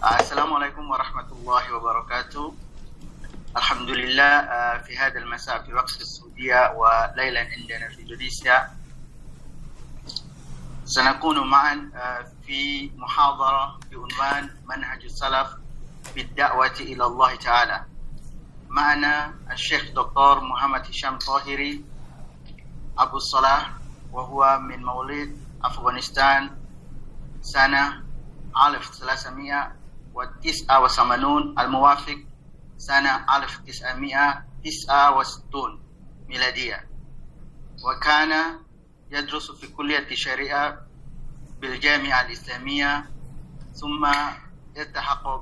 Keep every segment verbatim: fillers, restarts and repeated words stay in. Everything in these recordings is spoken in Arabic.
السلام عليكم ورحمة الله وبركاته. الحمد لله في هذا المساء في وقت السعودية وليلا عندنا في إندونيسيا سنكون معا في محاضرة بعنوان منهج السلف في الدعوة إلى الله تعالى. معنا الشيخ دكتور محمد هشام طاهري أبو الصلاح، وهو من مواليد أفغانستان سنة ألف وثلاثمائة وتسعة وثمانين الموافق سنة ألف وتسعمائة وتسعة وستين ميلادية، وكان يدرس في كلية الشريعة بالجامعة الإسلامية، ثم التحق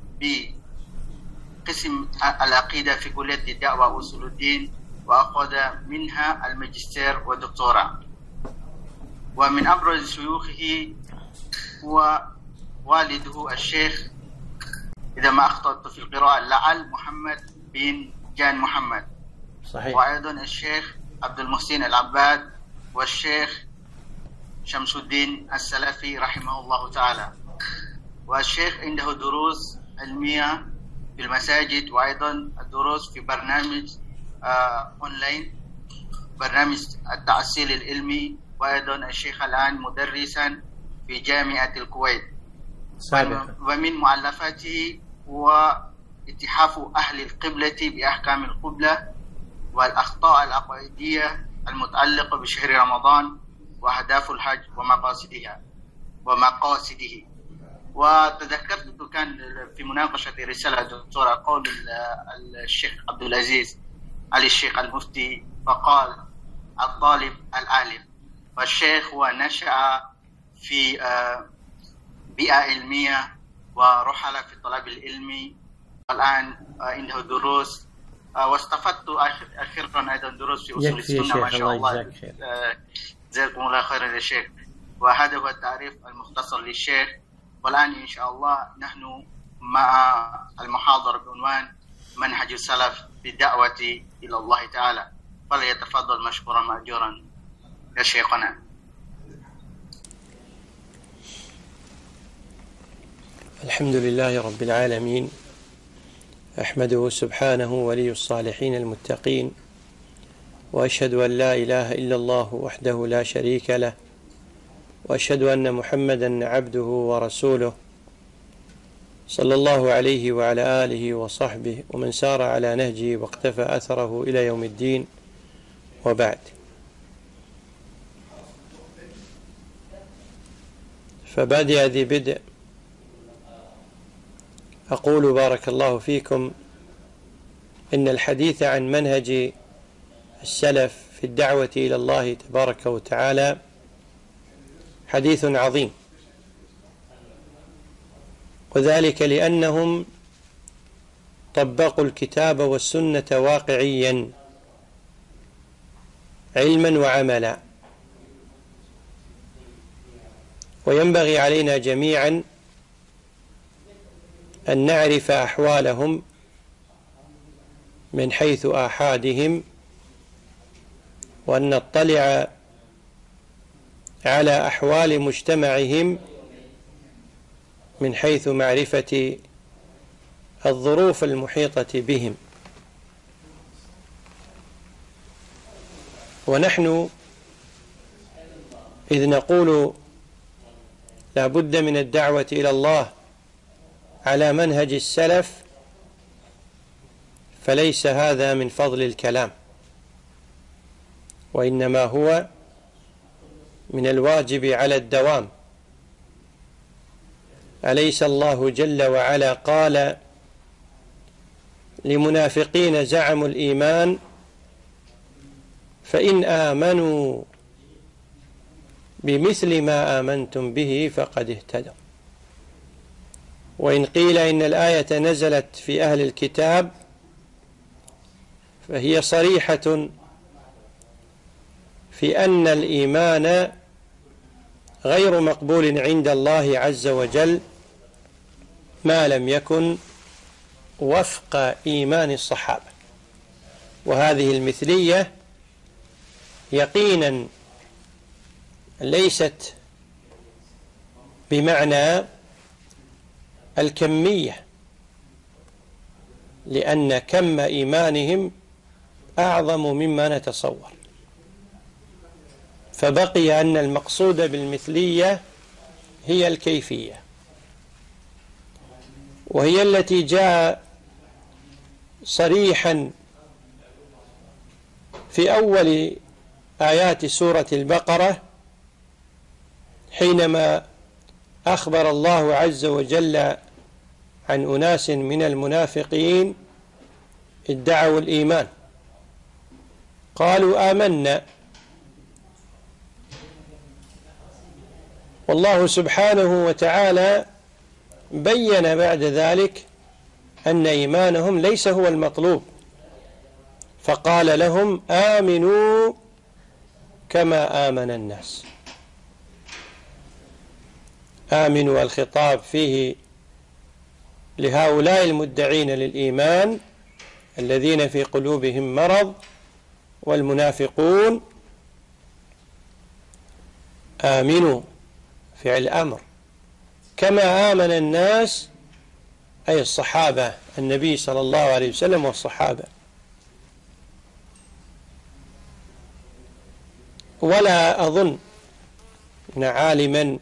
بقسم العقيدة في كلية الدعوة وأصول الدين، وأخذ منها الماجستير والدكتوراه. ومن أبرز شيوخه هو والده الشيخ، إذا ما أخطأت في القراءة، لعل محمد بن جان محمد، صحيح. وأيضا الشيخ عبد المحسن العباد والشيخ شمس الدين السلفي رحمه الله تعالى. والشيخ عنده دروس علمية في المساجد، وأيضا الدروس في برنامج آه أونلاين، برنامج التحصيل العلمي. وأيضا الشيخ الآن مدرسا في جامعة الكويت. سابقا. ومن مؤلفاته هو اتحاف أهل القبلة بأحكام القبلة والأخطاء العقائدية المتعلقة بشهر رمضان وأهداف الحج ومقاصدها ومقاصده. وتذكرت كان في مناقشة رسالة دكتورة قول الشيخ عبد العزيز علي الشيخ المفتي، فقال الطالب العالم. والشيخ هو نشأ في بيئة علمية ورحل في الطلب العلمي، والآن عنده دروس، واستفدت أخيرا أيضا دروس في أصول السنة. ما شاء الله، جزاكم الله خيرا يا شيخ. وهذا هو التعريف المختصر للشيخ. والآن إن شاء الله نحن مع المحاضرة بعنوان منهج السلف في الدعوة إلى الله تعالى، فليتفضل مشكورا مأجورا يا شيخنا. الحمد لله رب العالمين، أحمده سبحانه ولي الصالحين المتقين، وأشهد أن لا إله إلا الله وحده لا شريك له، وأشهد أن محمدا عبده ورسوله، صلى الله عليه وعلى آله وصحبه ومن سار على نهجه واقتفى أثره إلى يوم الدين، وبعد. فبادئ ذي بدء أقول بارك الله فيكم إن الحديث عن منهج السلف في الدعوة إلى الله تبارك وتعالى حديث عظيم، وذلك لأنهم طبقوا الكتاب والسنة واقعيا علما وعملا. وينبغي علينا جميعا أن نعرف أحوالهم من حيث آحادهم، وأن نطلع على أحوال مجتمعهم من حيث معرفة الظروف المحيطة بهم. ونحن إذ نقول لا بد من الدعوة إلى الله على منهج السلف، فليس هذا من فضل الكلام، وإنما هو من الواجب على الدوام. أليس الله جل وعلا قال لمنافقين زعموا الإيمان فإن آمنوا بمثل ما آمنتم به فقد اهتدوا. وإن قيل إن الآية نزلت في أهل الكتاب فهي صريحة في أن الإيمان غير مقبول عند الله عز وجل ما لم يكن وفق إيمان الصحابة. وهذه المثلية يقينا ليست بمعنى الكمية، لأن كم إيمانهم أعظم مما نتصور، فبقي أن المقصود بالمثلية هي الكيفية، وهي التي جاء صريحا في أول آيات سورة البقرة حينما أخبر الله عز وجل عن أناس من المنافقين ادعوا الإيمان، قالوا آمنا، والله سبحانه وتعالى بين بعد ذلك أن إيمانهم ليس هو المطلوب، فقال لهم آمنوا كما آمن الناس. آمنوا الخطاب فيه لهؤلاء المدعين للإيمان الذين في قلوبهم مرض والمنافقون، آمنوا فعل أمر كما آمن الناس، أي الصحابة، النبي صلى الله عليه وسلم والصحابة. ولا أظن أن عالما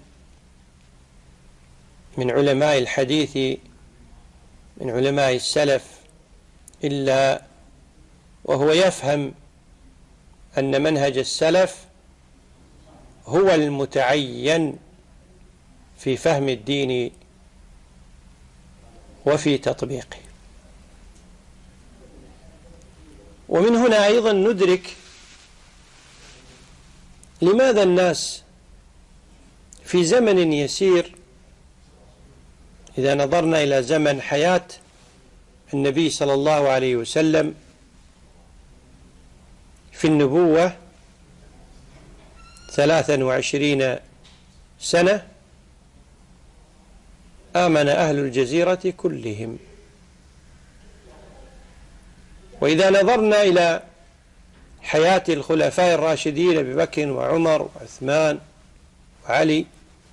من علماء الحديث من علماء السلف إلا وهو يفهم أن منهج السلف هو المتعين في فهم الدين وفي تطبيقه. ومن هنا أيضا ندرك لماذا الناس في زمن يسير، إذا نظرنا إلى زمن حياة النبي صلى الله عليه وسلم في النبوة ثلاثا وعشرين سنة، آمن أهل الجزيرة كلهم. وإذا نظرنا إلى حياة الخلفاء الراشدين أبي بكر وعمر وعثمان وعلي،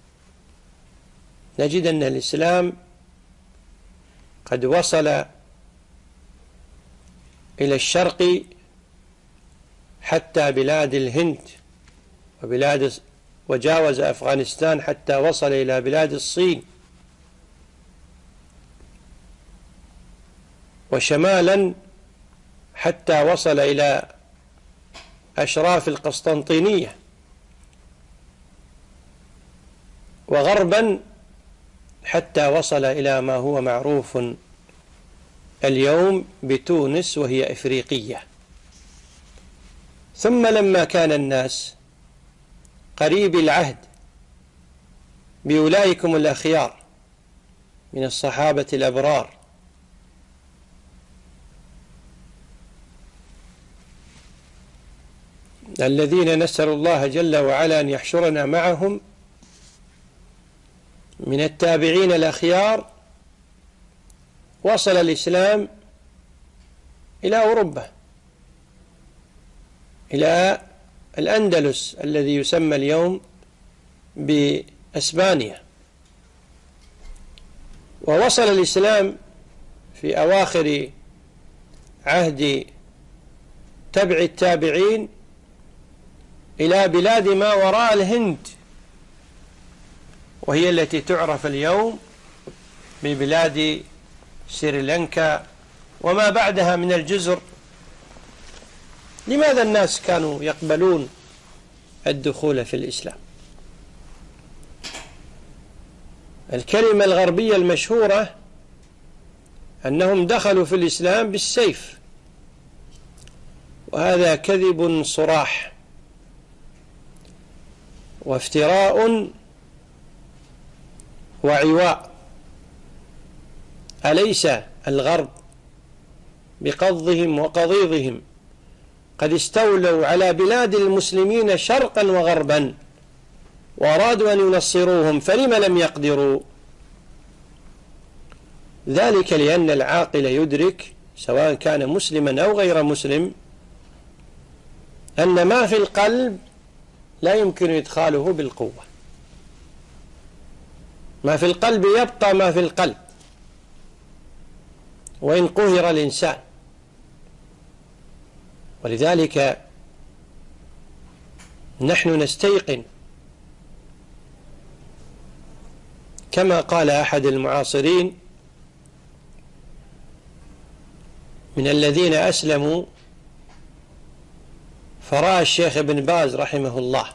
نجد أن الإسلام قد وصل إلى الشرق حتى بلاد الهند وبلاد وجاوز أفغانستان حتى وصل إلى بلاد الصين، وشمالا حتى وصل إلى أشراف القسطنطينية، وغربا حتى وصل إلى ما هو معروف اليوم بتونس وهي إفريقية. ثم لما كان الناس قريب العهد بأولئكم الأخيار من الصحابة الأبرار الذين نسأل الله جل وعلا أن يحشرنا معهم من التابعين الأخيار، وصل الإسلام إلى أوروبا، إلى الأندلس الذي يسمى اليوم بأسبانيا. ووصل الإسلام في أواخر عهد تبع التابعين إلى بلاد ما وراء الهند، وهي التي تعرف اليوم ببلاد سريلانكا وما بعدها من الجزر. لماذا الناس كانوا يقبلون الدخول في الإسلام؟ الكلمة الغربية المشهورة أنهم دخلوا في الإسلام بالسيف، وهذا كذب صراح وافتراء وعواء. أليس الغرب بقضهم وقضيضهم قد استولوا على بلاد المسلمين شرقا وغربا وأرادوا أن ينصروهم، فلم لم يقدروا؟ ذلك لأن العاقل يدرك سواء كان مسلما أو غير مسلم أن ما في القلب لا يمكن إدخاله بالقوة. ما في القلب يبقى ما في القلب، وإن قهر الإنسان. ولذلك نحن نستيقن كما قال أحد المعاصرين من الذين أسلموا فرأى الشيخ ابن باز رحمه الله،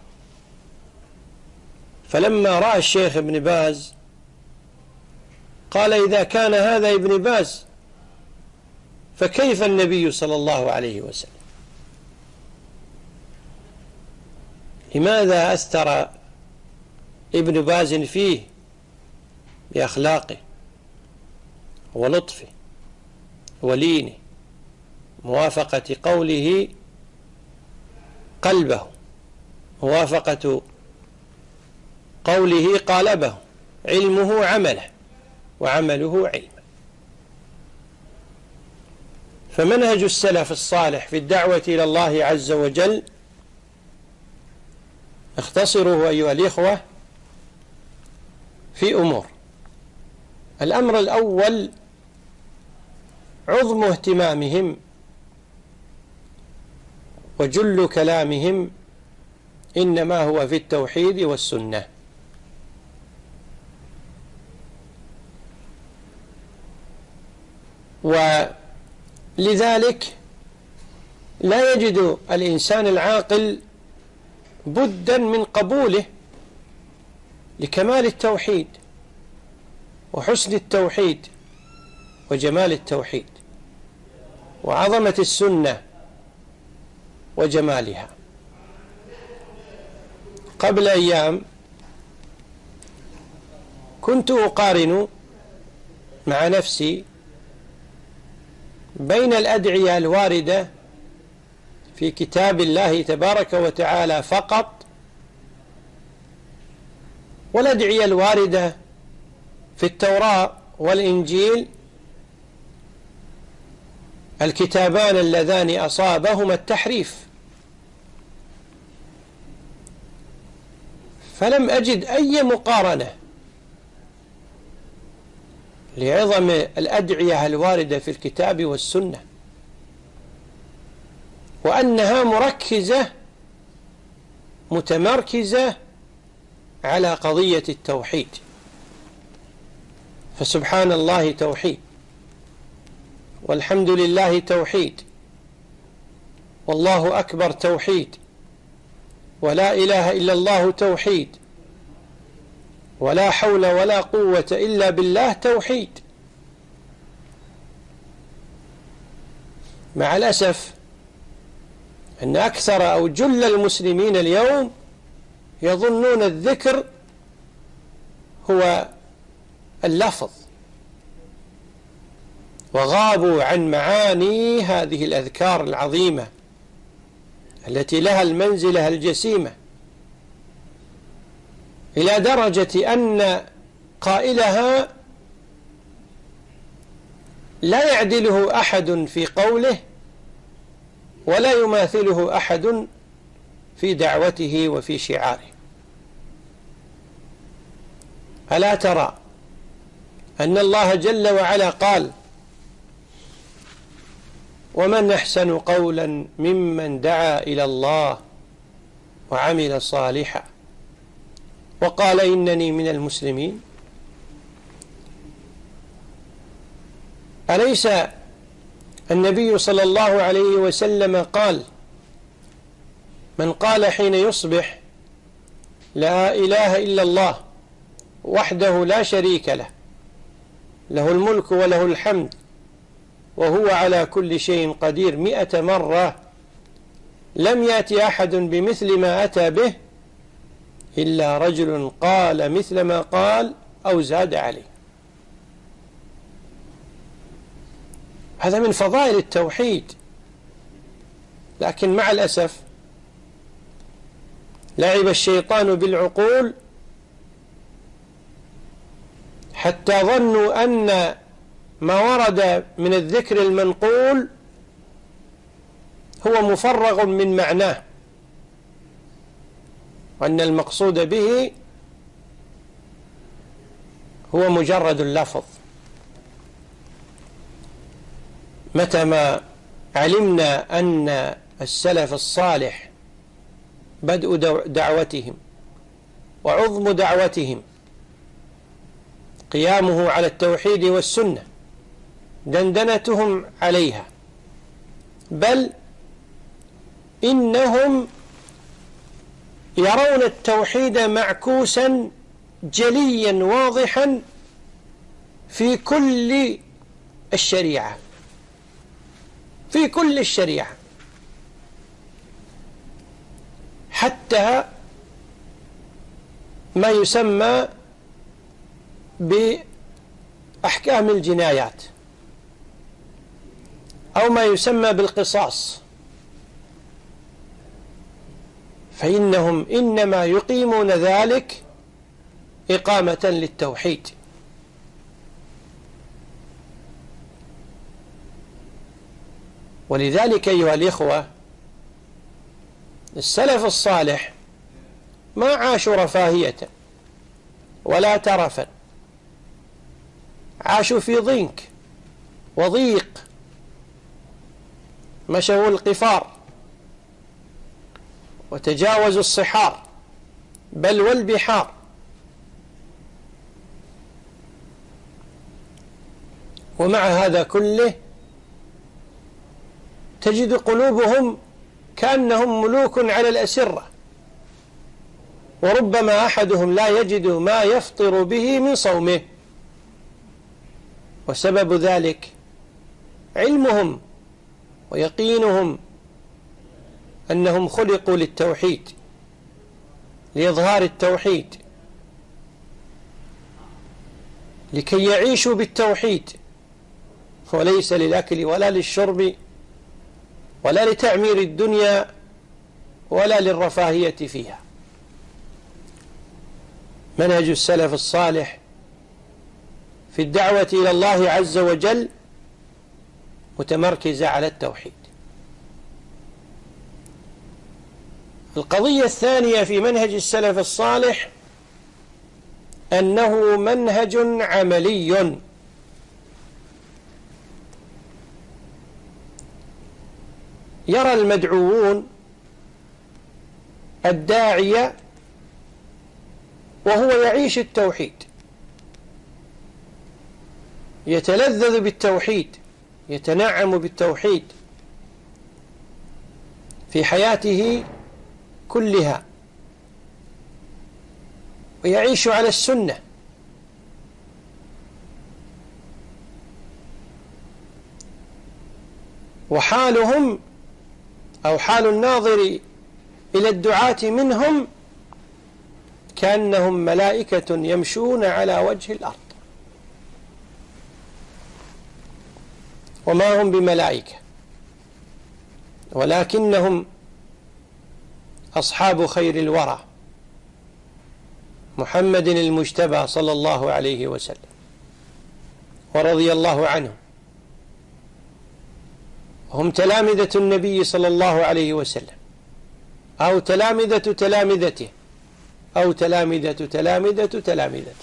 فلما رأى الشيخ ابن باز قال: إذا كان هذا ابن باز فكيف النبي صلى الله عليه وسلم؟ لماذا أثر ابن باز فيه بأخلاقه ولطفه ولينه، موافقة قوله قلبه، موافقة قوله قالبه، علمه عمله وعمله علمه. فمنهج السلف الصالح في الدعوة إلى الله عز وجل اختصره أيها الإخوة في أمور. الأمر الأول عظم اهتمامهم وجل كلامهم إنما هو في التوحيد والسنة. ولذلك لا يجد الإنسان العاقل بدا من قبوله لكمال التوحيد وحسن التوحيد وجمال التوحيد وعظمة السنة وجمالها. قبل أيام كنت أقارن مع نفسي بين الأدعية الواردة في كتاب الله تبارك وتعالى فقط والأدعية الواردة في التوراة والإنجيل، الكتابان اللذان أصابهما التحريف، فلم أجد أي مقارنة لعظم الأدعية الواردة في الكتاب والسنة، وأنها مركزة متمركزة على قضية التوحيد. فسبحان الله توحيد، والحمد لله توحيد، والله أكبر توحيد، ولا إله إلا الله توحيد، ولا حول ولا قوة إلا بالله توحيد. مع الأسف أن أكثر أو جل المسلمين اليوم يظنون الذكر هو اللفظ، وغابوا عن معاني هذه الأذكار العظيمة التي لها المنزلة الجسيمة، إلى درجة أن قائلها لا يعدله أحد في قوله ولا يماثله أحد في دعوته وفي شعاره. ألا ترى أن الله جل وعلا قال: ومن أحسن قولا ممن دعا إلى الله وعمل صالحا وقال إنني من المسلمين؟ أليس النبي صلى الله عليه وسلم قال: من قال حين يصبح لا إله إلا الله وحده لا شريك له، له الملك وله الحمد وهو على كل شيء قدير، مئة مرة، لم يأتي أحد بمثل ما أتى به إلا رجل قال مثل ما قال أو زاد عليه. هذا من فضائل التوحيد. لكن مع الأسف لعب الشيطان بالعقول حتى ظنوا أن ما ورد من الذكر المنقول هو مفرغ من معناه، وأن المقصود به هو مجرد اللفظ. متى ما علمنا أن السلف الصالح بدء دعوتهم وعظم دعوتهم قيامه على التوحيد والسنة، دندنتهم عليها، بل إنهم يرون التوحيد معكوسا جليا واضحا في كل الشريعة، في كل الشريعة، حتى ما يسمى بأحكام الجنايات أو ما يسمى بالقصاص، فإنهم إنما يقيمون ذلك إقامة للتوحيد. ولذلك أيها الإخوة، السلف الصالح ما عاشوا رفاهية ولا ترفا، عاشوا في ضنك وضيق، مشوا القفار وتجاوزوا الصحار بل والبحار، ومع هذا كله تجد قلوبهم كأنهم ملوك على الأسرة، وربما أحدهم لا يجد ما يفطر به من صومه، وسبب ذلك علمهم ويقينهم أنهم خلقوا للتوحيد، لإظهار التوحيد، لكي يعيشوا بالتوحيد، وليس للأكل ولا للشرب ولا لتعمير الدنيا ولا للرفاهية فيها. منهج السلف الصالح في الدعوة إلى الله عز وجل متمركزة على التوحيد. القضية الثانية في منهج السلف الصالح أنه منهج عملي، يرى المدعوون الداعية وهو يعيش التوحيد، يتلذذ بالتوحيد، يتنعم بالتوحيد في حياته كلها، ويعيش على السنة، وحالهم أو حال الناظر إلى الدعاة منهم كأنهم ملائكة يمشون على وجه الأرض، وما هم بملائكة، ولكنهم أصحاب خير الورى محمد المجتبى صلى الله عليه وسلم ورضي الله عنه، هم تلامذة النبي صلى الله عليه وسلم، أو تلامذة تلامذته، أو تلامذة تلامذة تلامذته.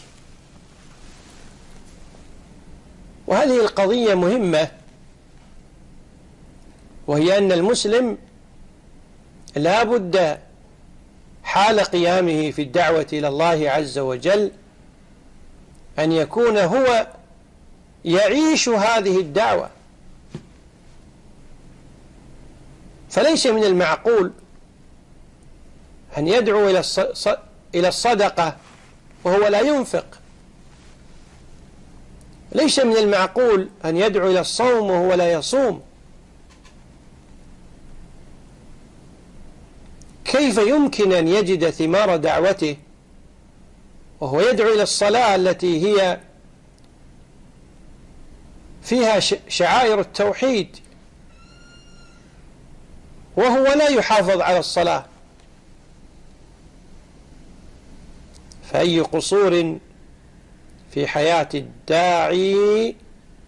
وهذه القضية مهمة، وهي أن المسلم لا بد حال قيامه في الدعوة إلى الله عز وجل أن يكون هو يعيش هذه الدعوة. فليس من المعقول أن يدعو إلى الصدقة وهو لا ينفق، ليس من المعقول أن يدعو إلى الصوم وهو لا يصوم. كيف يمكن أن يجد ثمار دعوته وهو يدعو إلى الصلاة التي هي فيها شعائر التوحيد وهو لا يحافظ على الصلاة؟ فأي قصور في حياة الداعي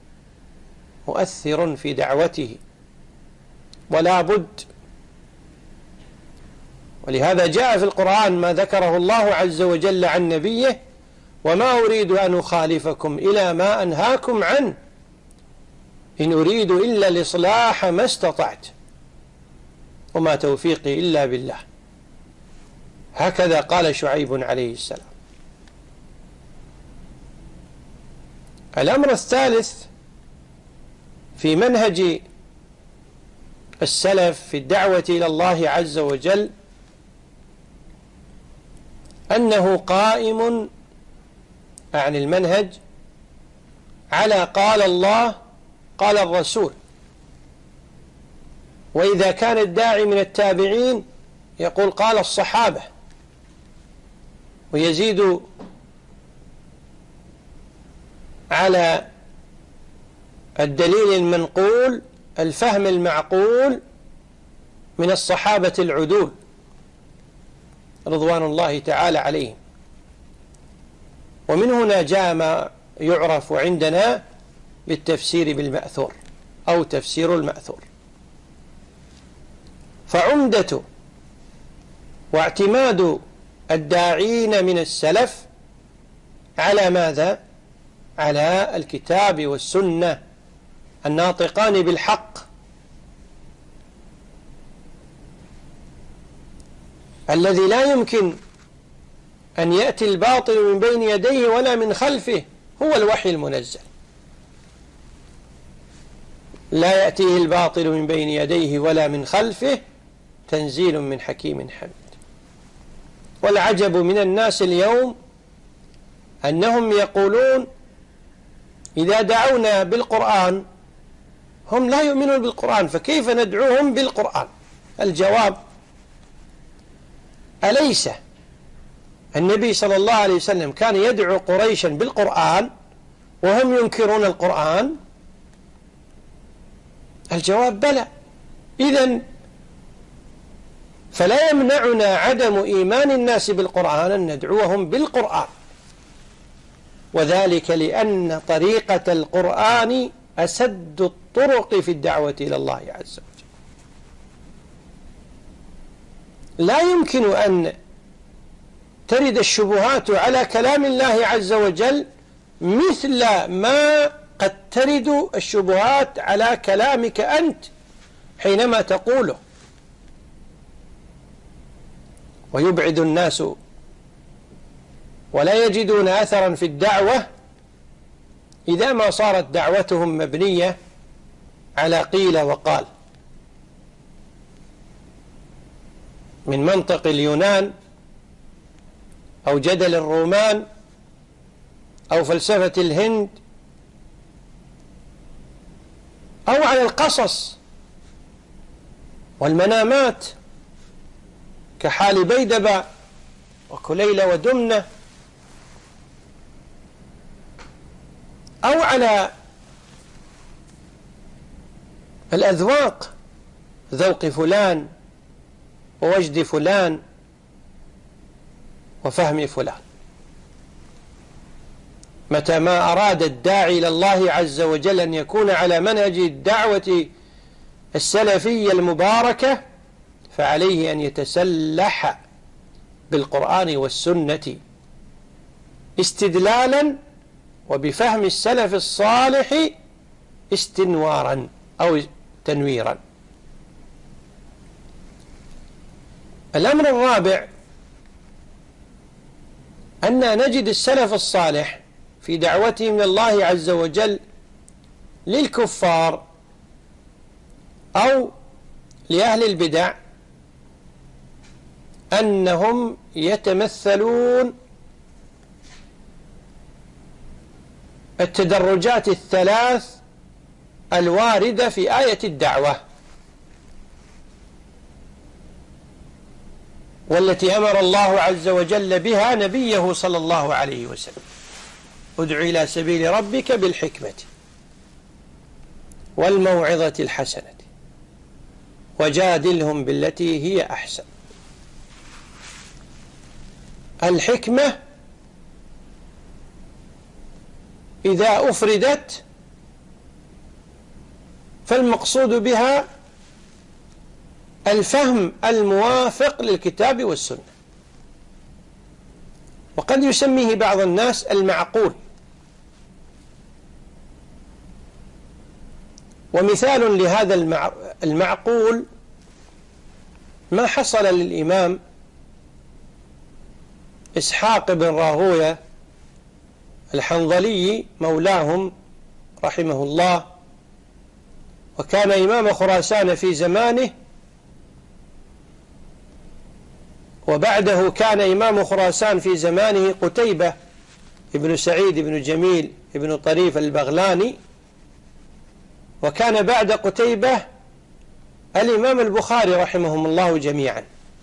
مؤثر في دعوته، ولا بد. ولهذا جاء في القرآن ما ذكره الله عز وجل عن نبيه: وما أريد أن أخالفكم إلى ما أنهاكم عنه إن أريد إلا الإصلاح ما استطعت وما توفيقي إلا بالله. هكذا قال شعيب عليه السلام. الأمر الثالث في منهج السلف في الدعوة إلى الله عز وجل أنه قائم عن المنهج على قال الله قال الرسول. وإذا كان الداعي من التابعين يقول قال الصحابة، ويزيد على الدليل المنقول الفهم المعقول من الصحابة العدول رضوان الله تعالى عليهم. ومن هنا جاء ما يعرف عندنا بالتفسير بالمأثور أو تفسير المأثور. فعمدة واعتماد الداعين من السلف على ماذا؟ على الكتاب والسنة الناطقان بالحق الذي لا يمكن أن يأتي الباطل من بين يديه ولا من خلفه، هو الوحي المنزل. لا يأتيه الباطل من بين يديه ولا من خلفه تنزيل من حكيم حميد. والعجب من الناس اليوم أنهم يقولون إذا دعونا بالقرآن هم لا يؤمنون بالقرآن، فكيف ندعوهم بالقرآن؟ الجواب: أليس النبي صلى الله عليه وسلم كان يدعو قريشا بالقرآن وهم ينكرون القرآن؟ الجواب: بلى. إذن فلا يمنعنا عدم إيمان الناس بالقرآن أن ندعوهم بالقرآن، وذلك لأن طريقة القرآن أسد الطرق في الدعوة إلى الله عز وجل. لا يمكن أن ترد الشبهات على كلام الله عز وجل مثل ما قد ترد الشبهات على كلامك أنت حينما تقوله. ويبعد الناس ولا يجدون أثرا في الدعوة إذا ما صارت دعوتهم مبنية على قيل وقال، من منطق اليونان أو جدل الرومان أو فلسفة الهند، أو على القصص والمنامات كحال بيدبة وكليلة ودمنة، أو على الأذواق، ذوق فلان ووجد فلان وفهم فلان. متى ما أراد الداعي إلى الله عز وجل أن يكون على منهج الدعوة السلفية المباركة فعليه أن يتسلح بالقرآن والسنة استدلالا وبفهم السلف الصالح استنوارا أو تنويرا. الأمر الرابع أن نجد السلف الصالح في دعوتهم من الله عز وجل للكفار أو لأهل البدع أنهم يتمثلون التدرجات الثلاث الواردة في آية الدعوة، والتي أمر الله عز وجل بها نبيه صلى الله عليه وسلم: ادع إلى سبيل ربك بالحكمة والموعظة الحسنة وجادلهم بالتي هي أحسن. الحكمة إذا أفردت فالمقصود بها الفهم الموافق للكتاب والسنة، وقد يسميه بعض الناس المعقول. ومثال لهذا المعقول ما حصل للإمام إسحاق بن راهوية الحنظلي مولاهم رحمه الله، وكان إمام خراسان في زمانه، وبعده كان إمام خراسان في زمانه قتيبة ابن سعيد بن جميل ابن طريف البغلاني، وكان بعد قتيبة الإمام البخاري رحمهم الله جميعا.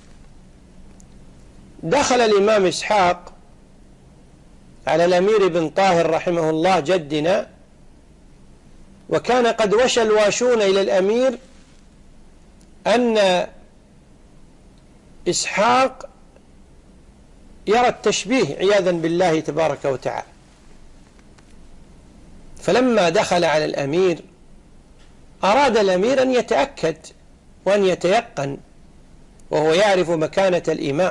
دخل الإمام إسحاق على الأمير بن طاهر رحمه الله جدنا، وكان قد وشى الواشون إلى الأمير أن إسحاق يرى التشبيه عياذا بالله تبارك وتعالى. فلما دخل على الأمير أراد الأمير أن يتأكد وأن يتيقن، وهو يعرف مكانة الإمام،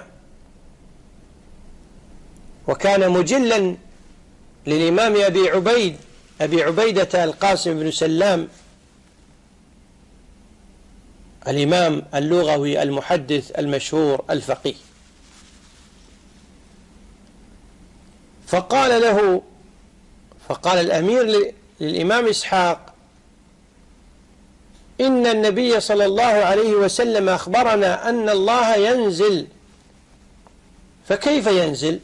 وكان مجلا للإمام أبي عبيد أبي عبيدة القاسم بن سلام الإمام اللغوي المحدث المشهور الفقيه. فقال له فقال الأمير للإمام إسحاق: إن النبي صلى الله عليه وسلم أخبرنا أن الله ينزل، فكيف ينزل؟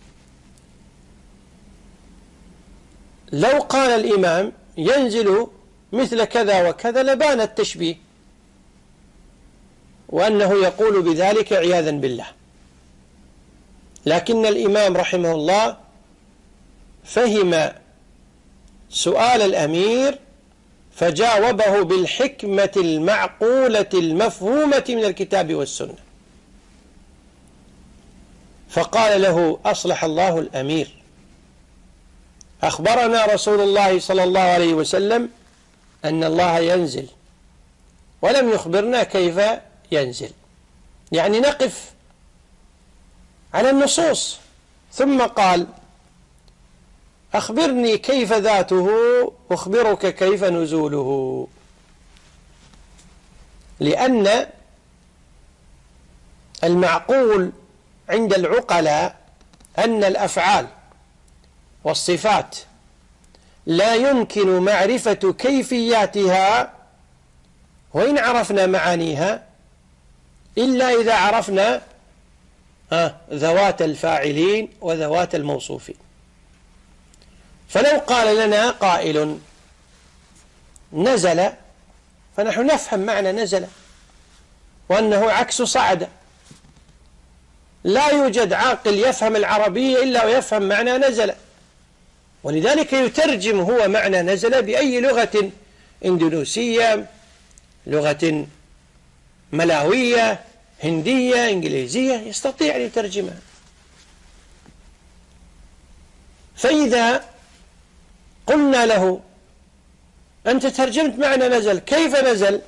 لو قال الإمام ينزل مثل كذا وكذا لبان التشبيه، وأنه يقول بذلك عياذا بالله. لكن الإمام رحمه الله فهم سؤال الأمير فجاوبه بالحكمة المعقولة المفهومة من الكتاب والسنة، فقال له: أصلح الله الأمير، أخبرنا رسول الله صلى الله عليه وسلم أن الله ينزل، ولم يخبرنا كيف ينزل، يعني نقف على النصوص. ثم قال: أخبرني كيف ذاته أخبرك كيف نزوله، لأن المعقول عند العقلاء أن الأفعال والصفات لا يمكن معرفة كيفياتها وإن عرفنا معانيها إلا إذا عرفنا ذوات الفاعلين وذوات الموصوفين. فلو قال لنا قائل نزل، فنحن نفهم معنى نزل وأنه عكس صعد. لا يوجد عاقل يفهم العربية إلا ويفهم معنى نزل، ولذلك يترجم هو معنى نزل بأي لغة، إندونيسية، لغة ملاوية، هندية، إنجليزية، يستطيع أن يترجمها. فإذا قلنا له: أنت ترجمت معنى نزل، كيف نزل؟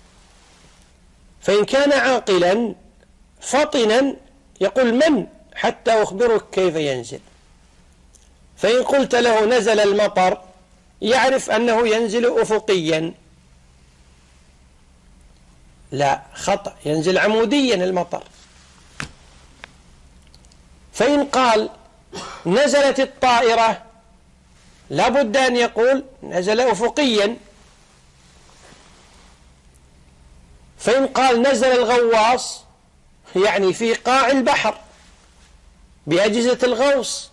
فإن كان عاقلا فطنا يقول: من حتى أخبرك كيف ينزل. فإن قلت له نزل المطر يعرف أنه ينزل أفقيا، لا، خطأ، ينزل عموديا المطر. فإن قال نزلت الطائرة لا بد أن يقول نزل أفقيا. فإن قال نزل الغواص يعني في قاع البحر بأجهزة الغوص.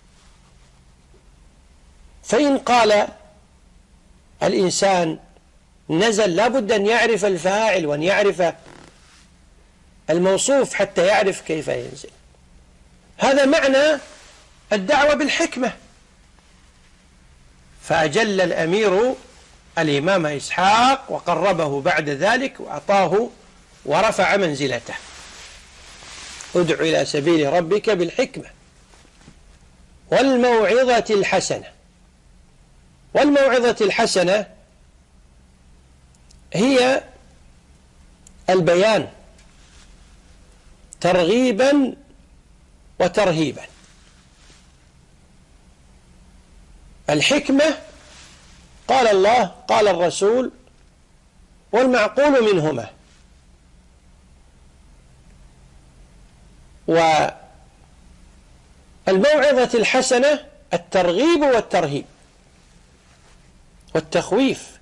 فإن قال الإنسان نزل لا بد أن يعرف الفاعل وأن يعرف الموصوف حتى يعرف كيف ينزل. هذا معنى الدعوة بالحكمة. فأجل الأمير الإمام إسحاق وقربه بعد ذلك وأعطاه ورفع منزلته: ادع إلى سبيل ربك بالحكمة والموعظة الحسنة. والموعظة الحسنة هي البيان ترغيبا وترهيبا. الحكمة قال الله قال الرسول والمعقول منهما. والموعظة الحسنة الترغيب والترهيب والتخويف،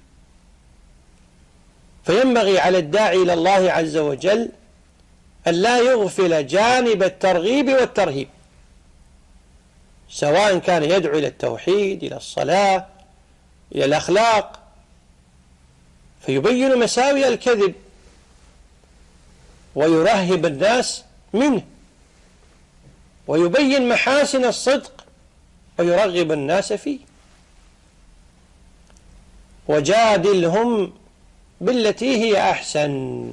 فينبغي على الداعي إلى الله عز وجل أن لا يغفل جانب الترغيب والترهيب، سواء كان يدعو إلى التوحيد، إلى الصلاة، إلى الأخلاق، فيبين مساوئ الكذب ويرهب الناس منه، ويبين محاسن الصدق ويرغب الناس فيه. وجادلهم بالتي هي أحسن.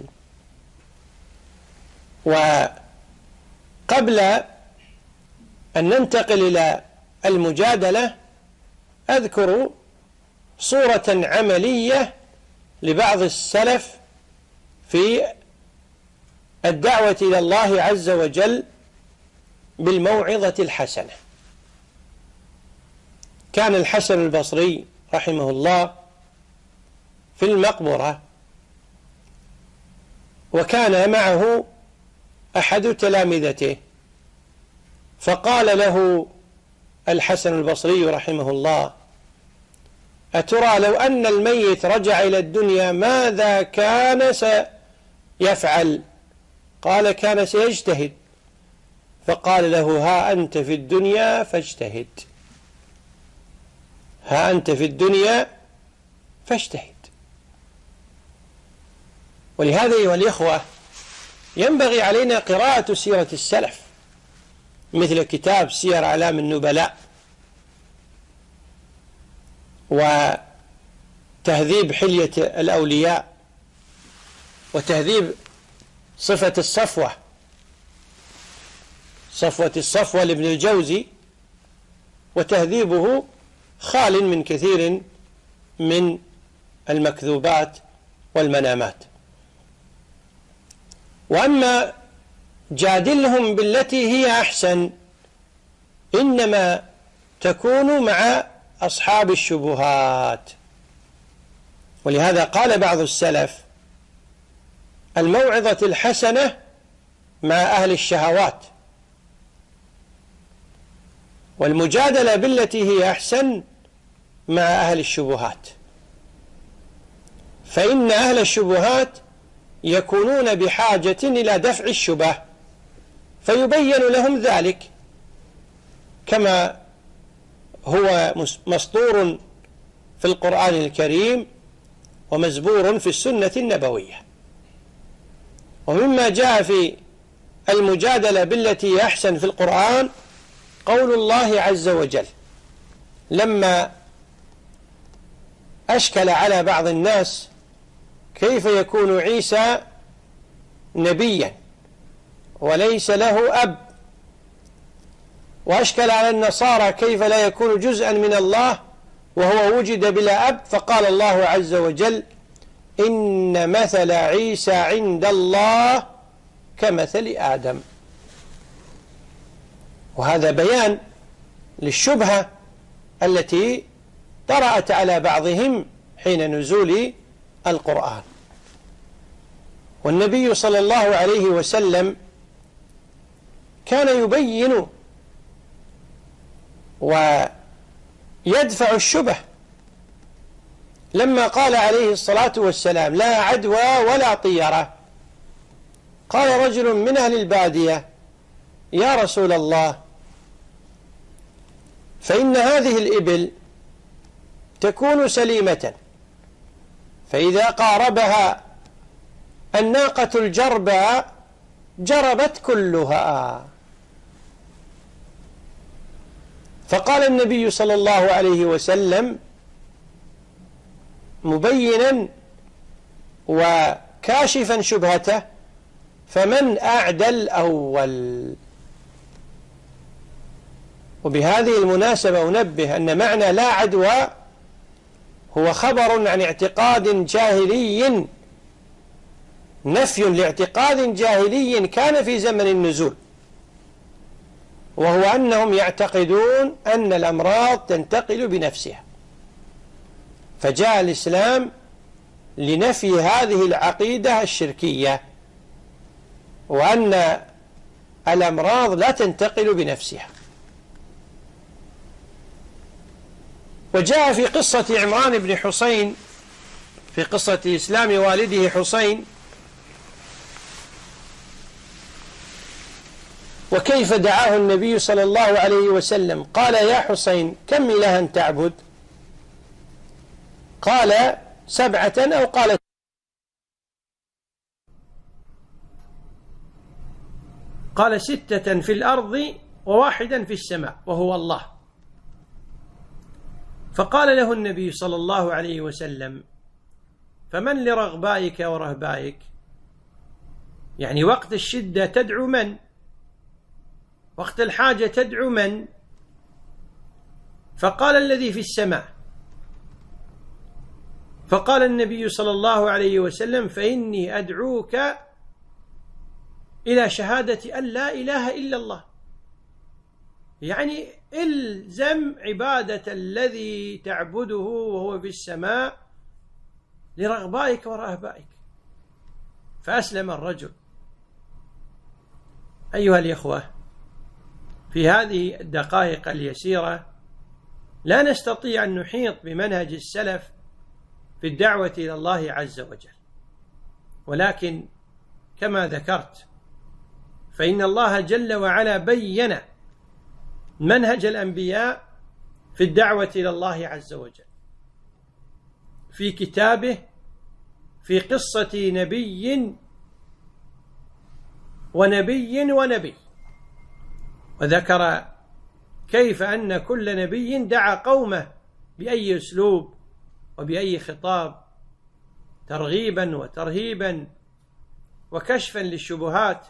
وقبل أن ننتقل إلى المجادلة أذكر صورة عملية لبعض السلف في الدعوة إلى الله عز وجل بالموعظة الحسنة. كان الحسن البصري رحمه الله في المقبرة، وكان معه أحد تلامذته، فقال له الحسن البصري رحمه الله: أترى لو أن الميت رجع إلى الدنيا ماذا كان سيفعل؟ قال: كان سيجتهد. فقال له: ها أنت في الدنيا فاجتهد، ها أنت في الدنيا فاجتهد. ولهذا أيها الإخوة ينبغي علينا قراءة سيرة السلف، مثل كتاب سير أعلام النبلاء، وتهذيب حلية الأولياء، وتهذيب صفة الصفوة، صفوة الصفوة لابن الجوزي، وتهذيبه خال من كثير من المكذوبات والمنامات. وأما جادلهم بالتي هي أحسن إنما تكون مع أصحاب الشبهات. ولهذا قال بعض السلف: الموعظة الحسنة مع أهل الشهوات، والمجادلة بالتي هي أحسن مع أهل الشبهات، فإن أهل الشبهات يكونون بحاجة إلى دفع الشبه، فيبين لهم ذلك كما هو مسطور في القرآن الكريم ومزبور في السنة النبوية. ومما جاء في المجادلة بالتي أحسن في القرآن قول الله عز وجل لما أشكل على بعض الناس كيف يكون عيسى نبيا وليس له أب، وأشكل على النصارى كيف لا يكون جزءا من الله وهو وجد بلا أب، فقال الله عز وجل: إن مثل عيسى عند الله كمثل آدم. وهذا بيان للشبهة التي طرأت على بعضهم حين نزول القرآن. والنبي صلى الله عليه وسلم كان يبين ويدفع الشبه، لما قال عليه الصلاة والسلام: لا عدوى ولا طيرة. قال رجل من أهل البادية: يا رسول الله، فإن هذه الإبل تكون سليمة، فإذا قاربها الناقة الجربى جربت كلها. فقال النبي صلى الله عليه وسلم مبينا وكاشفا شبهته: فمن أعدى الأول. وبهذه المناسبة أنبه أن معنى لا عدوى هو خبر عن اعتقاد جاهلي، نفي لاعتقاد جاهلي كان في زمن النزول، وهو أنهم يعتقدون أن الأمراض تنتقل بنفسها، فجاء الإسلام لنفي هذه العقيدة الشركية، وأن الأمراض لا تنتقل بنفسها. وجاء في قصة عمران بن حسين، في قصة إسلام والده حسين، وكيف دعاه النبي صلى الله عليه وسلم، قال: يا حسين كم إلها تعبد؟ قال: سبعة، أو قال قال ستة في الأرض وواحدا في السماء وهو الله. فقال له النبي صلى الله عليه وسلم: فمن لرغبائك ورهبائك؟ يعني وقت الشدة تدعو من؟ وقت الحاجة تدعو من؟ فقال: الذي في السماء. فقال النبي صلى الله عليه وسلم: فإني أدعوك إلى شهادة أن لا إله إلا الله. يعني إلزم عبادة الذي تعبده وهو في السماء لرغبائك ورهبائك. فأسلم الرجل. أيها الإخوة، في هذه الدقائق اليسيرة لا نستطيع أن نحيط بمنهج السلف في الدعوة إلى الله عز وجل، ولكن كما ذكرت فإن الله جل وعلا بين منهج الأنبياء في الدعوة إلى الله عز وجل في كتابه، في قصة نبي ونبي ونبي، وذكر كيف أن كل نبي دعا قومه بأي أسلوب وبأي خطاب، ترغيبا وترهيبا وكشفا للشبهات،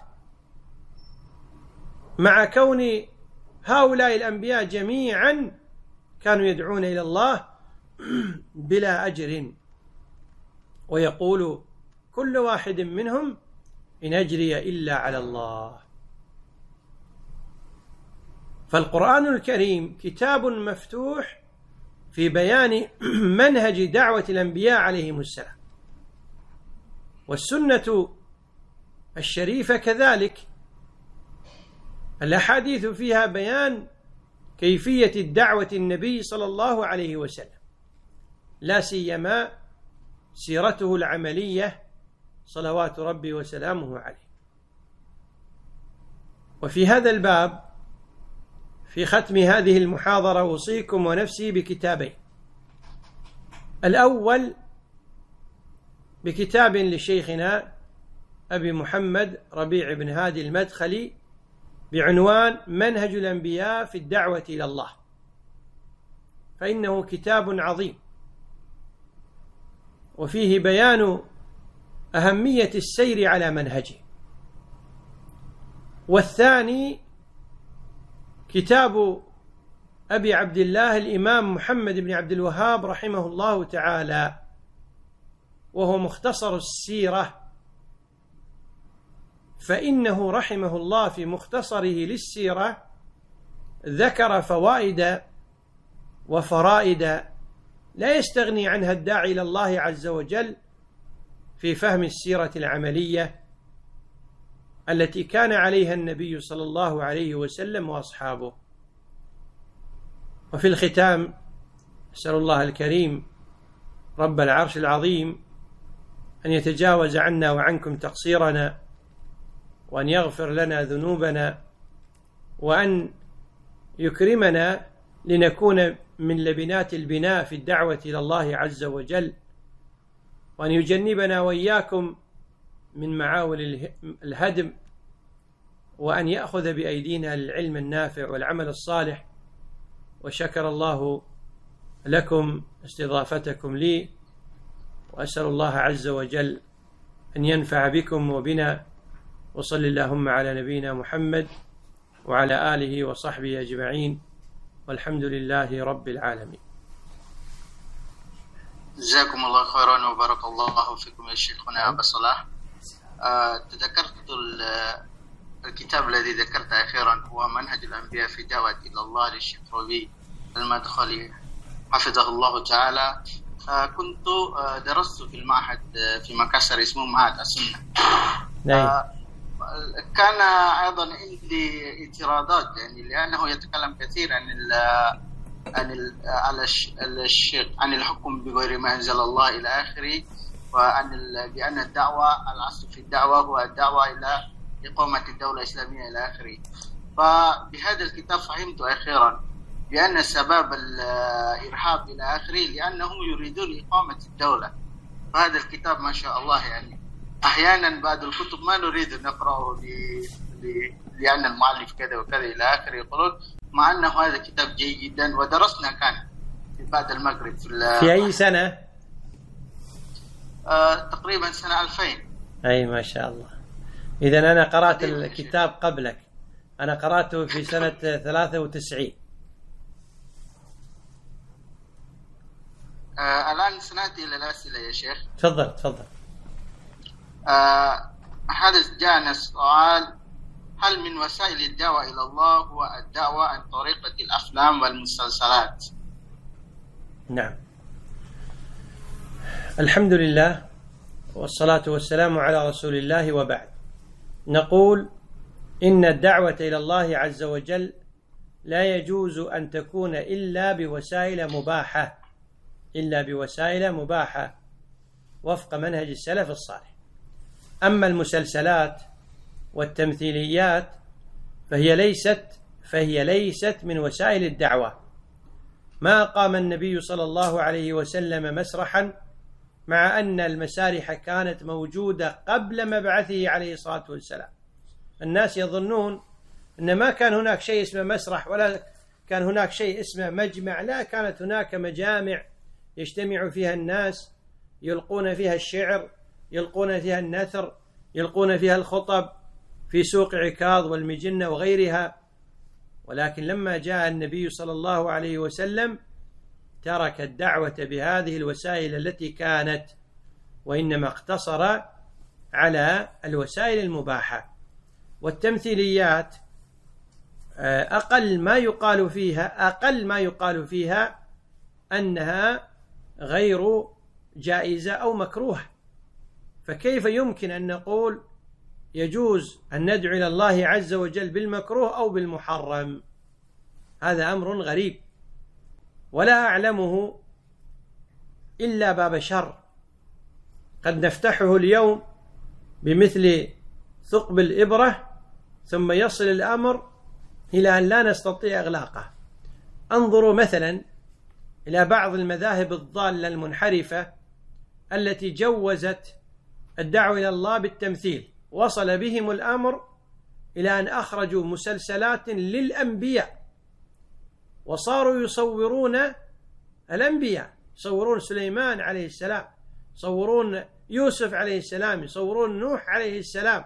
مع كون هؤلاء الأنبياء جميعا كانوا يدعون إلى الله بلا أجر، ويقول كل واحد منهم: إن أجري إلا على الله. فالقرآن الكريم كتاب مفتوح في بيان منهج دعوة الأنبياء عليهم السلام، والسنة الشريفة كذلك، الأحاديث فيها بيان كيفية الدعوة النبي صلى الله عليه وسلم، لا سيما سيرته العملية صلوات ربي وسلامه عليه. وفي هذا الباب، في ختم هذه المحاضرة، أوصيكم ونفسي بكتابين: الأول بكتاب لشيخنا أبي محمد ربيع بن هادي المدخلي بعنوان منهج الأنبياء في الدعوة إلى الله، فإنه كتاب عظيم وفيه بيان أهمية السير على منهجه. والثاني كتاب أبي عبد الله الإمام محمد بن عبد الوهاب رحمه الله تعالى، وهو مختصر السيرة، فإنه رحمه الله في مختصره للسيرة ذكر فوائد وفرائد لا يستغني عنها الداعي إلى الله عز وجل في فهم السيرة العملية التي كان عليها النبي صلى الله عليه وسلم وأصحابه. وفي الختام أسأل الله الكريم رب العرش العظيم أن يتجاوز عنا وعنكم تقصيرنا، وأن يغفر لنا ذنوبنا، وأن يكرمنا لنكون من لبنات البناء في الدعوة إلى الله عز وجل، وأن يجنبنا وإياكم من معاول الهدم، وأن يأخذ بأيدينا للعلم النافع والعمل الصالح. وشكر الله لكم استضافتكم لي، وأسأل الله عز وجل أن ينفع بكم وبنا، وصل اللهم على نبينا محمد وعلى آله وصحبه أجمعين، والحمد لله رب العالمين. جزاكم الله خيرا وبارك الله فيكم يا شيخنا أبا صلاح. أه تذكرت الكتاب الذي ذكرت أخيرا هو منهج الأنبياء في دعوة إلى الله للشيخ ربيع المدخلي حفظه الله تعالى، آه كنت آه درست في المعهد آه في مكسر اسمه معهد السنة. نعم. آه كان أيضا عندي اعتراضات، يعني لأنه يتكلم كثير عن ال عن ال على الشيخ عن الحكم بغير ما أنزل الله إلى آخره، وأن بأن الدعوة الأصل في الدعوة هو الدعوة إلى إقامة الدولة الإسلامية إلى آخره. فبهذا الكتاب فهمت أخيرا بأن سبب الإرهاب إلى آخره لأنهم يريدون إقامة الدولة. فهذا الكتاب ما شاء الله، يعني أحيانا بعض الكتب ما نريد أن نقرأه لأن المؤلف كذا وكذا إلى آخره يقولون، مع أنه هذا كتاب جيد جدا ودرسنا كان في بعد المغرب في, في أي سنة؟ آه تقريبا سنة ألفين. أي ما شاء الله. إذن أنا قرأت الكتاب قبلك، أنا قرأته في سنة ثلاثة وتسعين. آه الآن سنأتي إلى الأسئلة يا شيخ. تفضل تفضل. آه حدث جاءنا السؤال: هل من وسائل الدعوة إلى الله هو الدعوة عن طريقة الأفلام والمسلسلات؟ نعم. الحمد لله والصلاة والسلام على رسول الله، وبعد. نقول إن الدعوة إلى الله عز وجل لا يجوز أن تكون إلا بوسائل مباحة، إلا بوسائل مباحة وفق منهج السلف الصالح. أما المسلسلات والتمثيليات فهي ليست فهي ليست من وسائل الدعوة. ما قام النبي صلى الله عليه وسلم مسرحا، مع أن المسارح كانت موجودة قبل مبعثه عليه الصلاة والسلام. الناس يظنون أن ما كان هناك شيء اسمه مسرح، ولا كان هناك شيء اسمه مجمع. لا، كانت هناك مجامع يجتمع فيها الناس، يلقون فيها الشعر، يلقون فيها النثر، يلقون فيها الخطب، في سوق عكاظ والمجنة وغيرها. ولكن لما جاء النبي صلى الله عليه وسلم ترك الدعوة بهذه الوسائل التي كانت، وإنما اقتصر على الوسائل المباحة. والتمثيليات أقل ما يقال فيها أقل ما يقال فيها أنها غير جائزة أو مكروه. فكيف يمكن أن نقول يجوز أن ندعو إلى الله عز وجل بالمكروه أو بالمحرم؟ هذا أمر غريب، ولا أعلمه إلا باب شر قد نفتحه اليوم بمثل ثقب الإبرة، ثم يصل الأمر إلى أن لا نستطيع إغلاقه. انظروا مثلا إلى بعض المذاهب الضالة المنحرفة التي جوزت الدعوة إلى الله بالتمثيل. وصل بهم الأمر إلى أن أخرجوا مسلسلات للأنبياء، وصاروا يصورون الأنبياء، يصورون سليمان عليه السلام، يصورون يوسف عليه السلام، يصورون نوح عليه السلام.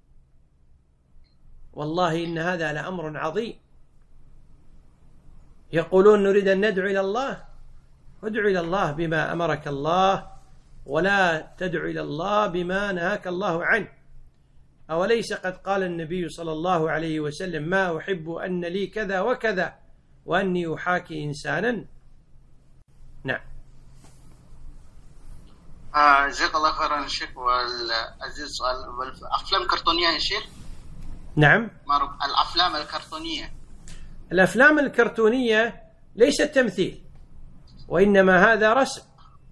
والله إن هذا لأمر عظيم. يقولون نريد أن ندعو إلى الله، ادعو إلى الله بما أمرك الله، ولا تدعو إلى الله بما نهاك الله عنه. أوليس قد قال النبي صلى الله عليه وسلم: ما أحب أن لي كذا وكذا وأني أحاكي إنسانا؟ نعم. آه جزاك الله خيرا الشيخ. والعزيز سؤال: أفلام كرتونية يا شيخ؟ نعم. الأفلام الكرتونية الأفلام الكرتونية ليست تمثيل، وإنما هذا رسم.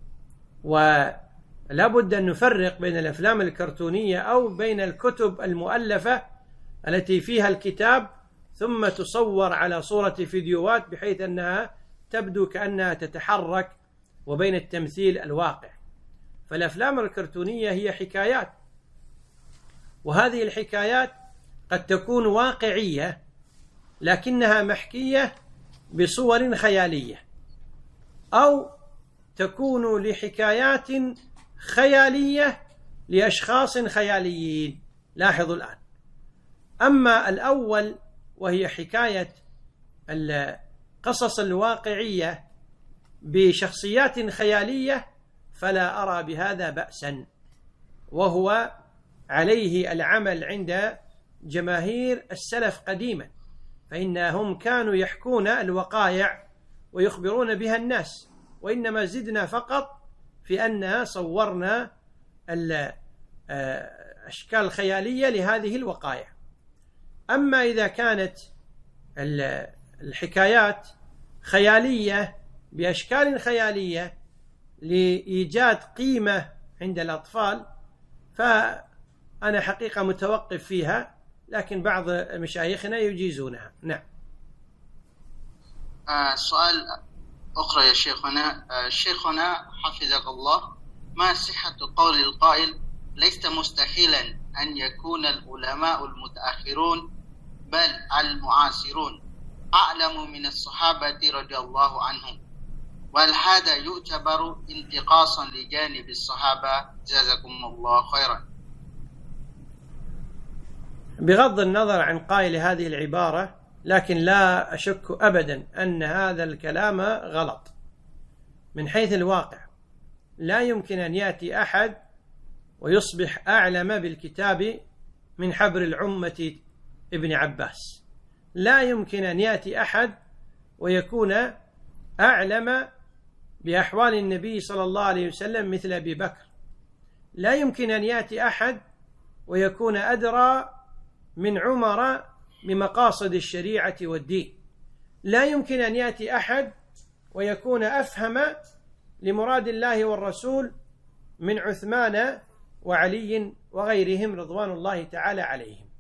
ولا بد أن نفرق بين الأفلام الكرتونية أو بين الكتب المؤلفة التي فيها الكتاب ثم تصور على صورة فيديوهات بحيث أنها تبدو كأنها تتحرك، وبين التمثيل الواقع. فالأفلام الكرتونية هي حكايات، وهذه الحكايات قد تكون واقعية لكنها محكية بصور خيالية، أو تكون لحكايات خيالية لأشخاص خياليين. لاحظوا الآن، أما الأول وهي حكاية القصص الواقعية بشخصيات خيالية، فلا أرى بهذا بأسا، وهو عليه العمل عند جماهير السلف قديما، فإنهم كانوا يحكون الوقائع ويخبرون بها الناس، وإنما زدنا فقط في أننا صورنا الأشكال الخيالية لهذه الوقائع. أما إذا كانت الحكايات خيالية بأشكال خيالية لإيجاد قيمة عند الأطفال، فأنا حقيقة متوقف فيها، لكن بعض مشايخنا يجيزونها. نعم. آه سؤال أخرى يا شيخنا. آه شيخنا حفظك الله، ما صحة قول القائل ليس مستحيلا أن يكون العلماء المتأخرون بل المعاصرون أعلم من الصحابة رضي الله عنهم، وهل هذا يعتبر انتقاصا لجانب الصحابة؟ جزاكم الله خيرا. بغض النظر عن قائل هذه العبارة، لكن لا أشك أبدا أن هذا الكلام غلط من حيث الواقع. لا يمكن أن يأتي أحد ويصبح أعلم بالكتاب من حبر العمة ابن عباس. لا يمكن أن يأتي أحد ويكون أعلم بأحوال النبي صلى الله عليه وسلم مثل أبي بكر. لا يمكن أن يأتي أحد ويكون أدرى من عمر بمقاصد الشريعة والدين. لا يمكن أن يأتي أحد ويكون أفهم لمراد الله والرسول من عثمان وعلي وغيرهم رضوان الله تعالى عليهم.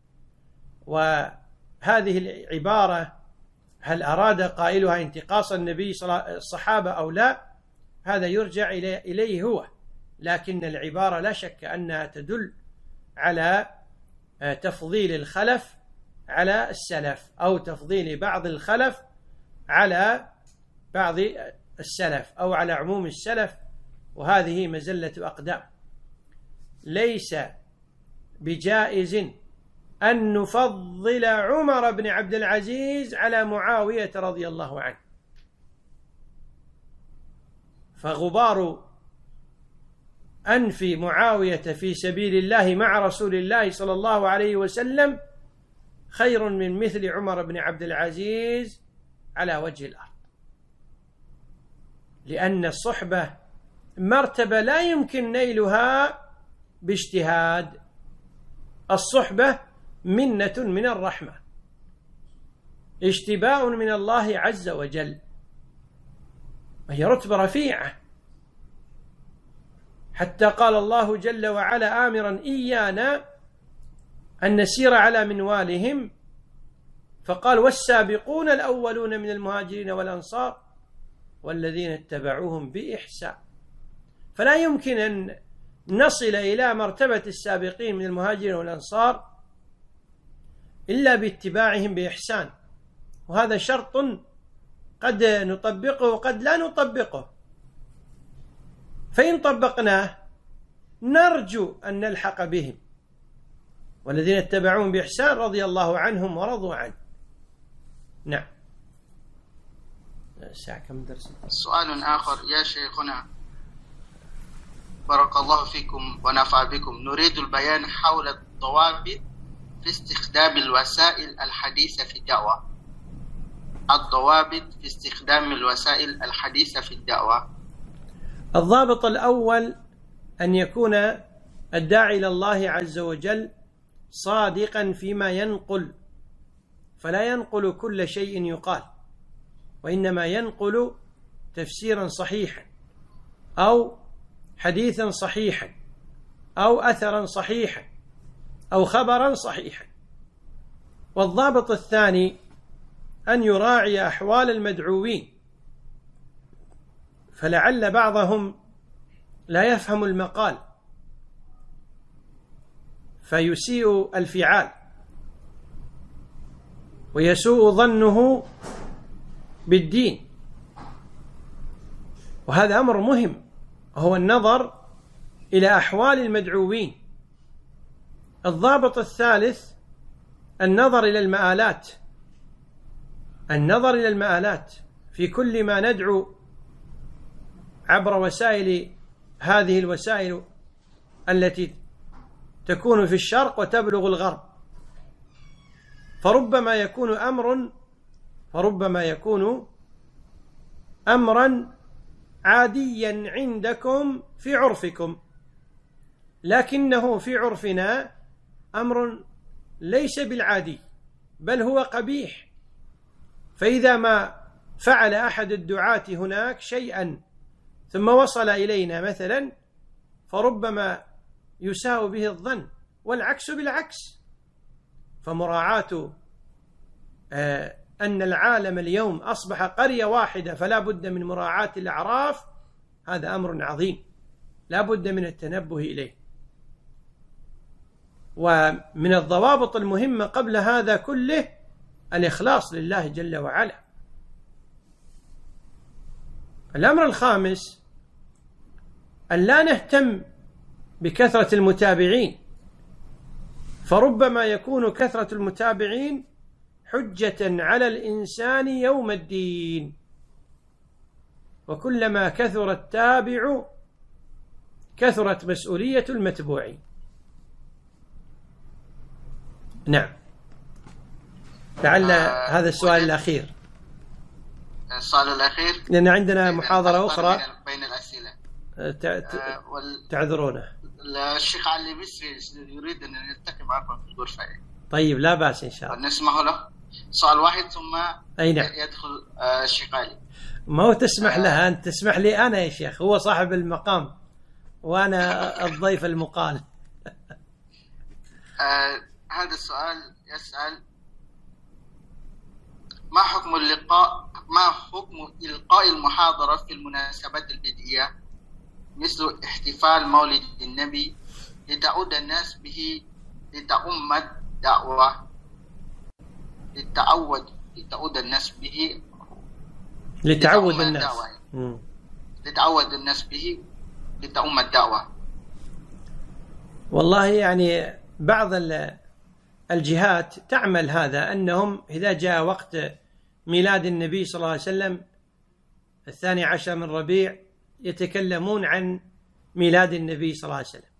وهذه العبارة هل أراد قائلها انتقاص النبي الصحابة أو لا، هذا يرجع إليه هو، لكن العبارة لا شك أنها تدل على تفضيل الخلف على السلف، أو تفضيل بعض الخلف على بعض السلف، أو على عموم السلف، وهذه مزلة أقدام. ليس بجائز أن نفضل عمر بن عبد العزيز على معاوية رضي الله عنه، فغبار أنف معاوية في سبيل الله مع رسول الله صلى الله عليه وسلم خير من مثل عمر بن عبد العزيز على وجه الأرض، لأن الصحبة مرتبة لا يمكن نيلها باجتهاد. الصحبة منة من الرحمة، اجتباء من الله عز وجل، وهي رتبة رفيعة، حتى قال الله جل وعلا آمرا إيانا أن نسير على منوالهم، فقال والسابقون الأولون من المهاجرين والأنصار والذين اتبعوهم بإحسان. فلا يمكن أن نصل إلى مرتبة السابقين من المهاجرين والأنصار إلا باتباعهم بإحسان، وهذا شرط قد نطبقه وقد لا نطبقه، فإن طبقناه نرجو أن نلحق بهم، والذين اتبعوهم بإحسان رضي الله عنهم ورضوا عنه. نعم. الساعة كم درس؟ سؤال آخر يا شيخنا، بارك الله فيكم ونفع بكم، نريد البيان حول الضوابط في استخدام الوسائل الحديثة في الدعوة. الضوابط في استخدام الوسائل الحديثة في الدعوة. الضابط الأول أن يكون الداعي إلى الله عز وجل صادقا فيما ينقل، فلا ينقل كل شيء يقال، وإنما ينقل تفسيرا صحيحا أو حديثا صحيحا أو أثرا صحيحا أو خبرا صحيحا. والضابط الثاني أن يراعي أحوال المدعوين، فلعل بعضهم لا يفهم المقال فيسيء الفعال ويسوء ظنه بالدين، وهذا أمر مهم، وهو النظر إلى أحوال المدعوين. الضابط الثالث النظر إلى المآلات، النظر إلى المآلات في كل ما ندعو عبر وسائل هذه الوسائل التي تكون في الشرق وتبلغ الغرب، فربما يكون أمر فربما يكون أمرا عاديا عندكم في عرفكم، لكنه في عرفنا أمر ليس بالعادي بل هو قبيح. فإذا ما فعل أحد الدعاة هناك شيئا ثم وصل إلينا مثلا فربما يساء به الظن، والعكس بالعكس. فمراعاة آه أن العالم اليوم أصبح قرية واحدة فلا بد من مراعاة الأعراف، هذا أمر عظيم لا بد من التنبه إليه. ومن الضوابط المهمة قبل هذا كله الإخلاص لله جل وعلا. الأمر الخامس أن لا نهتم بكثرة المتابعين، فربما يكون كثرة المتابعين حجة على الإنسان يوم الدين، وكلما كثر التابع كثرت مسؤولية المتبوعين. نعم، لعل آه هذا السؤال الأخير. السؤال الأخير لأن عندنا محاضرة أخرى بين الأسئلة آه وال... تعذرونه. الشيخ علي مصري يريد أن يلتقي معكم في الغرفة. طيب لا بأس إن شاء الله. نسمح له سؤال واحد ثم أي نعم. يدخل آه الشيخ علي. ما هو تسمح آه لها أنت، تسمح لي أنا يا شيخ، هو صاحب المقام وأنا الضيف المقال. آه هذا السؤال يسأل: ما حكم اللقاء ما حكم إلقاء المحاضرة في المناسبات البدئية مثل احتفال مولد النبي لتعود الناس به لتؤم الدعوة لتعود لتعود الناس به لتعود الناس لتعود الناس به لتؤم الدعوة. والله يعني بعض الجهات تعمل هذا، أنهم إذا جاء وقت ميلاد النبي صلى الله عليه وسلم الثاني عشر من ربيع يتكلمون عن ميلاد النبي صلى الله عليه وسلم،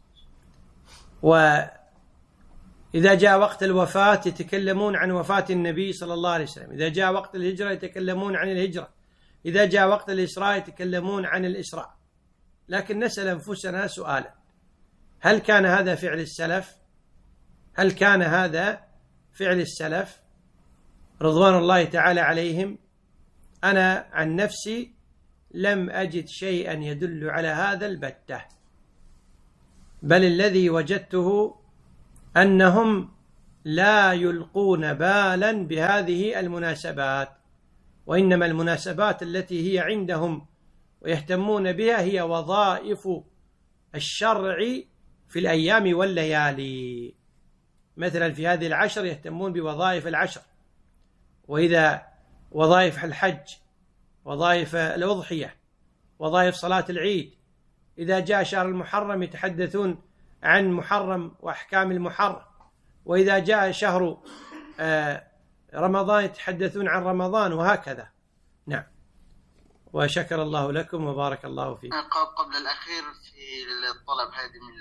وإذا جاء وقت الوفاة يتكلمون عن وفاة النبي صلى الله عليه وسلم، إذا جاء وقت الهجرة يتكلمون عن الهجرة، إذا جاء وقت الإسراء يتكلمون عن الإسراء. لكن نسأل أنفسنا سؤالا: هل كان هذا فعل السلف؟ هل كان هذا فعل السلف رضوان الله تعالى عليهم؟ أنا عن نفسي لم أجد شيئا يدل على هذا البتة، بل الذي وجدته أنهم لا يلقون بالا بهذه المناسبات، وإنما المناسبات التي هي عندهم ويهتمون بها هي وظائف الشرع في الأيام والليالي. مثلا في هذه العشر يهتمون بوظائف العشر، وإذا وظائف الحج، وظائف الأضحية، وظائف صلاة العيد. إذا جاء شهر المحرم يتحدثون عن محرم وأحكام المحرم، وإذا جاء شهر رمضان يتحدثون عن رمضان، وهكذا. نعم، وشكر الله لكم وبارك الله فيكم. قبل الأخير في الطلب هذه من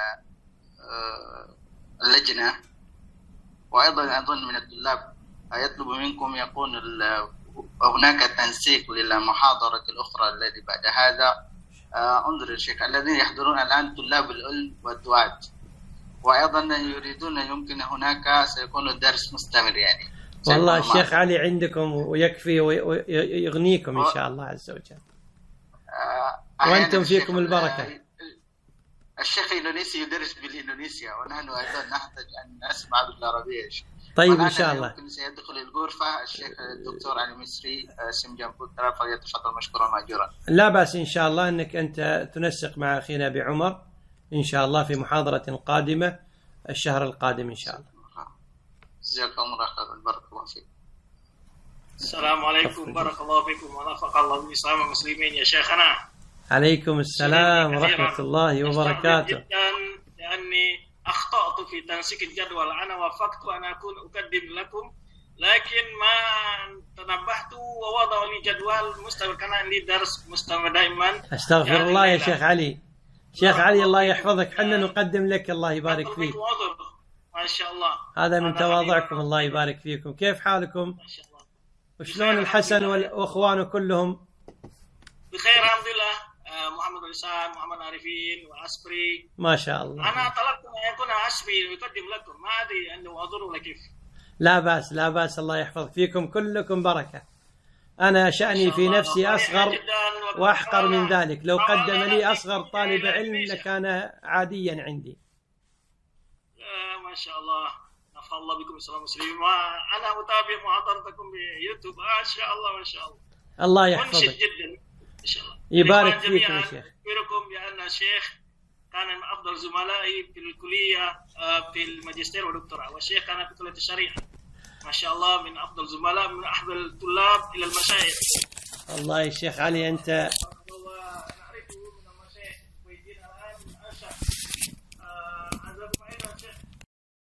اللجنة، وأيضا أظن من الطلاب يطلب منكم يكون هناك تنسيق للمحاضرة الأخرى التي بعد هذا. انظر يا شيخ، الذين يحضرون الآن طلاب العلم والدعاة، وأيضا يريدون يمكن هناك سيكون الدرس مستمر يعني. والله الشيخ علي عندكم ويكفي ويغنيكم إن شاء الله عز وجل، وأنتم فيكم البركة. الشيخ الإندونيسي يدرس بالإندونيسيا، ونحن أيضا نحتاج أن نسمع بالعربية. طيب إن شاء الله. يمكن سيدخل الغرفة الشيخ الدكتور علي مصري سمجان بوترا، فليتفضل مشكورا مأجورا. لا بأس إن شاء الله أنك أنت تنسق مع أخينا بعمر إن شاء الله في محاضرة قادمة الشهر القادم إن شاء الله. جزاك الله خيرا، بارك الله فيك. السلام عليكم، بارك الله فيكم ونفع الله بالإسلام والمسلمين يا شيخنا. عليكم السلام ورحمة الله وبركاته. جدا لأني أخطأت في تنسيق الجدول، أنا وافقت أن أكون أقدم لكم، لكن ما تنبهت ووضعوا لي جدول مستمر، كان عندي درس مستمر دائما. أستغفر يعني الله يا شيخ علي. شيخ علي الله يحفظك، حنا نقدم لك، الله يبارك فيك. ما شاء الله، هذا من تواضعكم، الله يبارك فيكم. كيف حالكم؟ ما شاء الله. وشلون الحسن والأخوان كلهم؟ بخير الحمد لله. محمد رسان، محمد عارفين، وعسبري. ما شاء الله. أنا طلبت أن يكون عسبري يقدم لكم، ما أدري أنه أضر ولا كيف. لا بأس لا بأس، الله يحفظ فيكم كلكم بركة. أنا شأني في نفسي أصغر وأحقر من ذلك، لو قدم لي أصغر طالب علم لكان عاديا عندي. ما شاء الله، نفع الله بكم إسلام المسلمين. وأنا أتابع محاضرتكم بيوتيوب، ما شاء الله ما شاء الله. الله يحفظك. منشد جدا إن شاء الله. يبارك فيكم يا شيخ. أخبركم بأن الشيخ كان من أفضل زملائي في الكلية في الماجستير والدكتوراه، والشيخ كان في كلية الشريعة. ما شاء الله من أفضل زملاء، من أحد الطلاب إلى المشايخ. الله يا شيخ علي، أنت